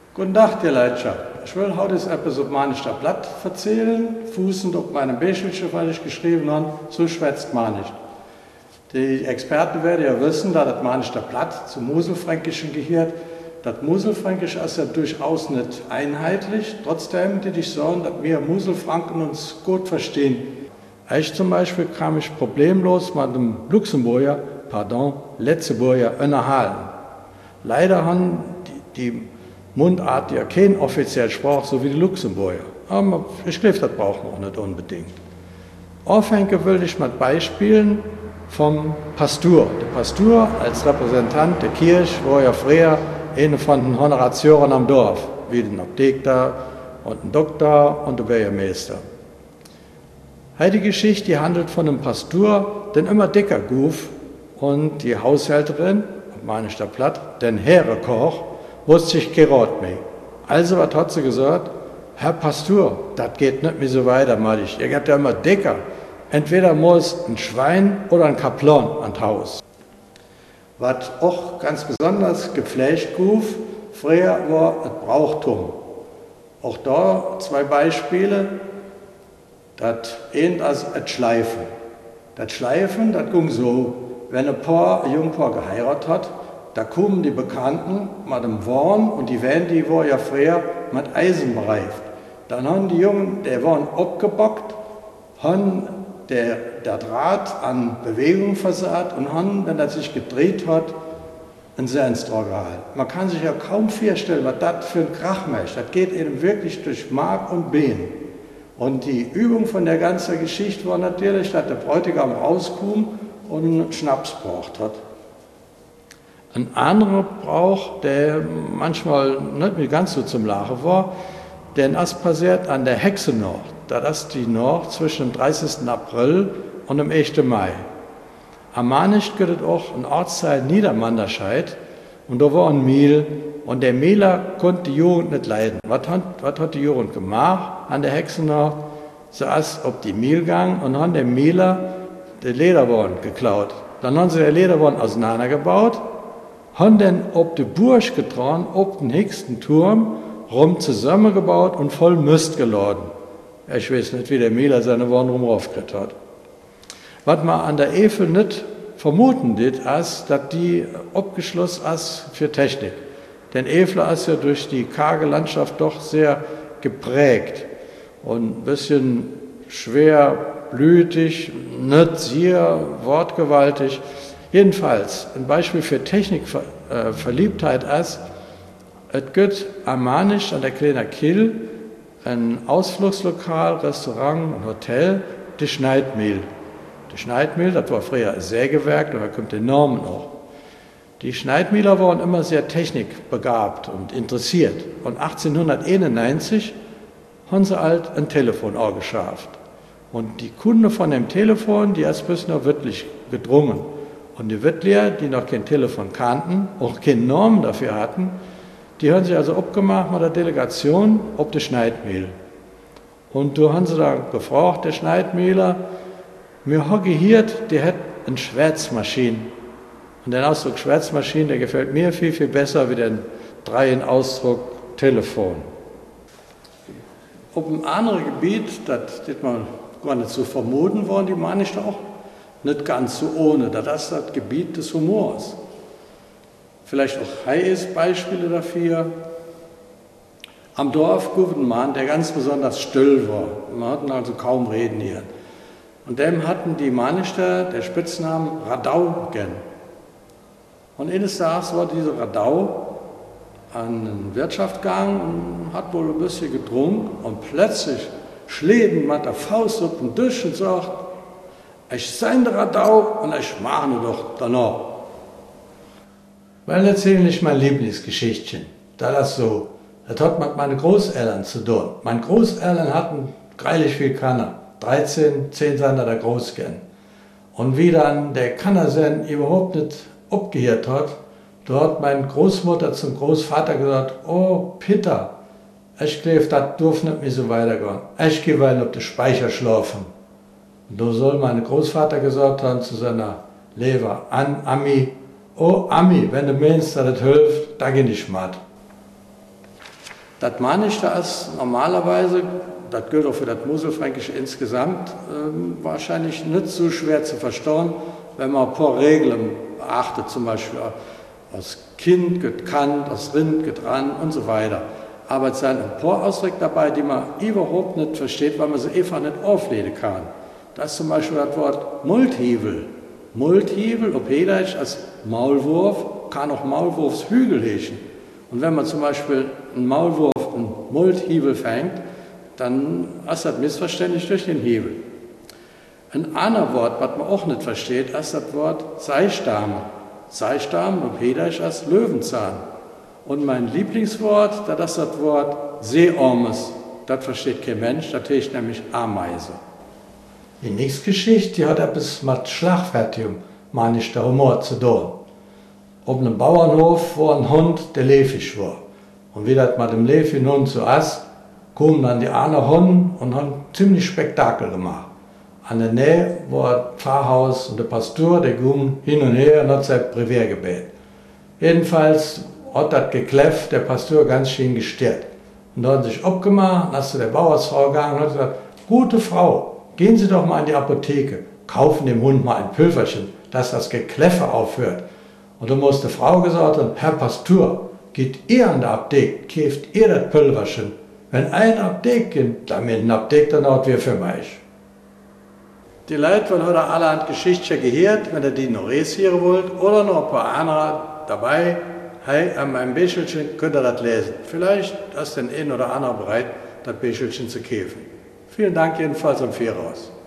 Guten Tag, ihr Leidenschaft. Ich will heute etwas auf Manischer Blatt erzählen, fußend auf meinem Beispielchen, weil ich geschrieben habe, so schwätzt man nicht. Die Experten werden ja wissen, dass das Manischer Blatt zum Moselfränkischen gehört. Das Moselfränkisch ist ja durchaus nicht einheitlich. Trotzdem würde ich sagen, dass wir Moselfranken uns gut verstehen. Ich zum Beispiel kam ich problemlos mit dem Letzeburger unterhalten. Leider haben die Mundart ja kein offizielle Sprache, so wie die Luxemburger. Aber ich glaube, das braucht man auch nicht unbedingt. Aufhängen will ich mit Beispielen vom Pastor. Der Pastor als Repräsentant der Kirche war ja früher eine von den Honoratioren am Dorf, wie den Apotheker und ein Doktor und der Bürgermeister. Die Geschichte die handelt von einem Pastor, den immer dicker guf, und die Haushälterin, meine ich da platt, den Heerekoch, wusste sich kein Rat mehr. Also was hat sie gesagt? Herr Pastor, das geht nicht mehr so weiter, mal ich. Ihr geht ja immer dicker. Entweder muss ein Schwein oder ein Kaplan ans Haus. Was auch ganz besonders gepflegt guf, früher war das Brauchtum. Auch da zwei Beispiele. Das ähnelt als das Schleifen. Das Schleifen, das ging so, wenn ein Jungpaar geheiratet hat, da kommen die Bekannten mit dem Wahn und die Wände, die war ja früher mit Eisen bereift. Dann haben die Jungen, der Wahn abgebockt, haben der Draht an Bewegung versagt und haben, wenn das sich gedreht hat, ein Sehensdraht gehalten. Man kann sich ja kaum vorstellen, was das für ein Krach macht. Das geht eben wirklich durch Mark und Bein. Und die Übung von der ganzen Geschichte war natürlich, dass der Bräutigam rauskam und einen Schnaps gebraucht hat. Ein anderer Brauch, der manchmal nicht mehr ganz so zum Lachen war, denn das passiert an der Hexennacht. Das ist die Nacht zwischen dem 30. April und dem 1. Mai. Am Manicht gibt es auch ein Ortsteil Niedermanderscheid und da war ein Mehl und der Mehler konnte die Jugend nicht leiden. Was hat die Jugend gemacht an der Hexennacht? Sie ist auf die Mehl gegangen und haben dem Mehler den Lederwaren geklaut. Dann haben sie den Lederwaren auseinandergebaut, haben dann auf die Burg getragen, auf den höchsten Turm, rum zusammengebaut und voll Mist geladen. Ich weiß nicht, wie der Mehler seine Waren rumraufgekriegt hat. Was man an der Eifel nicht vermuten ist, dass die abgeschlossen ist für Technik. Denn Eifel ist ja durch die karge Landschaft doch sehr geprägt und ein bisschen schwerblütig, nicht sehr wortgewaltig. Jedenfalls, ein Beispiel für Technikverliebtheit ist, es gibt am Manisch an der kleinen Kiel ein Ausflugslokal, Restaurant, ein Hotel, die Schneidmehl. Die Schneidmehl, das war früher ein Sägewerk, daher kommt der Name noch. Die Schneidmehler waren immer sehr technikbegabt und interessiert. Und 1891 haben sie halt ein Telefon angeschafft. Und die Kunde von dem Telefon, die ist bis nach Wittlich gedrungen. Und die Wittler, die noch kein Telefon kannten, auch keine Normen dafür hatten, die haben sich also abgemacht mit der Delegation ob die Schneidmehl. Und da haben sie da gefragt, der Schneidmehler, mir habe gehört, der hat eine Schwärzmaschine. Und der Ausdruck Schwärzmaschine, der gefällt mir viel, viel besser wie der Dreienausdruck Telefon. Auf einem anderen Gebiet, das man gar nicht so vermuten wollen, die meine ich auch nicht ganz so ohne. Das ist das Gebiet des Humors. Vielleicht auch heiße Beispiele dafür. Am Dorf gab es einen Mann, der ganz besonders still war. Man hatten also kaum reden hier. Und dem hatten die Manichter der Spitznamen Radau gegeben. Und eines Tages war dieser Radau an eine Wirtschaft gegangen und hat wohl ein bisschen getrunken und plötzlich schlägt mit der Faust auf den Tisch und sagt, ich sein der Radau und ich mache doch danach. Weil erzähle ich mein Lieblingsgeschichtchen. Das ist so, das hat mit meinen Großeltern zu tun. Meine Großeltern hatten greilich viel Kanner. 13, 10 sind der Großgen. Und wie dann der Kannersen überhaupt nicht abgehört hat, da hat meine Großmutter zum Großvater gesagt, oh Peter, ich glaube, das darf nicht mehr so weitergehen. Ich gehe weiter auf den Speicher schlafen. Und da soll mein Großvater gesagt haben zu seiner Leber, Ami, oh Ami, wenn du meinst, dass das hilft, da geh ich mal. Das meine ich da als normalerweise, das gilt auch für das Moselfränkische insgesamt, wahrscheinlich nicht so schwer zu verstehen, wenn man ein paar Regeln beachtet, zum Beispiel als Kind gekannt, als Rind getran und so weiter. Aber es sind ein paar Ausdrücke dabei, die man überhaupt nicht versteht, weil man sie einfach nicht auflesen kann. Das ist zum Beispiel das Wort Multhiebel. Multhiebel, auf Hedisch als Maulwurf, kann auch Maulwurfshügel heißen. Und wenn man zum Beispiel einen Maulwurf, einen Multhiebel fängt, dann ist das missverständlich durch den Hebel. Ein anderes Wort, was man auch nicht versteht, ist das Wort Seistame. Seistame auf Hedisch als Löwenzahn. Und mein Lieblingswort, das ist das Wort Seeormes. Das versteht kein Mensch, das heißt nämlich Ameise. Die nächste Geschichte, die hat etwas mit Schlagfertigem, meine ich, der Humor zu tun. Auf einem Bauernhof war ein Hund, der läufig war. Und wie das mit dem läufigen Hund so ist, kamen dann die anderen Hunde und haben ziemlich Spektakel gemacht. An der Nähe war das Pfarrhaus und der Pastor, der ging hin und her und hat sein Brevier-Gebet. Jedenfalls hat das gekläfft, der Pastor ganz schön gestört. Und da hat sich abgemacht, dann ist zu der Bauersfrau gegangen und hat gesagt, gute Frau, gehen Sie doch mal in die Apotheke, kaufen dem Hund mal ein Pülverchen, dass das Gekläffe aufhört. Und dann muss die Frau gesagt haben, Herr Pastor, geht ihr an der Apotheke, kauft ihr das Pülverchen. Wenn ein Apotheke geht, dann mit einer Apotheke, dann haut wir für mich. Die Leute wollen heute alle an Geschichte gehört, wenn ihr die noch hören wollt, oder noch ein paar andere dabei. Hey, an meinem Büchelchen könnt ihr das lesen. Vielleicht ist den ein oder andere bereit, das Büchelchen zu kaufen. Vielen Dank jedenfalls am Voraus.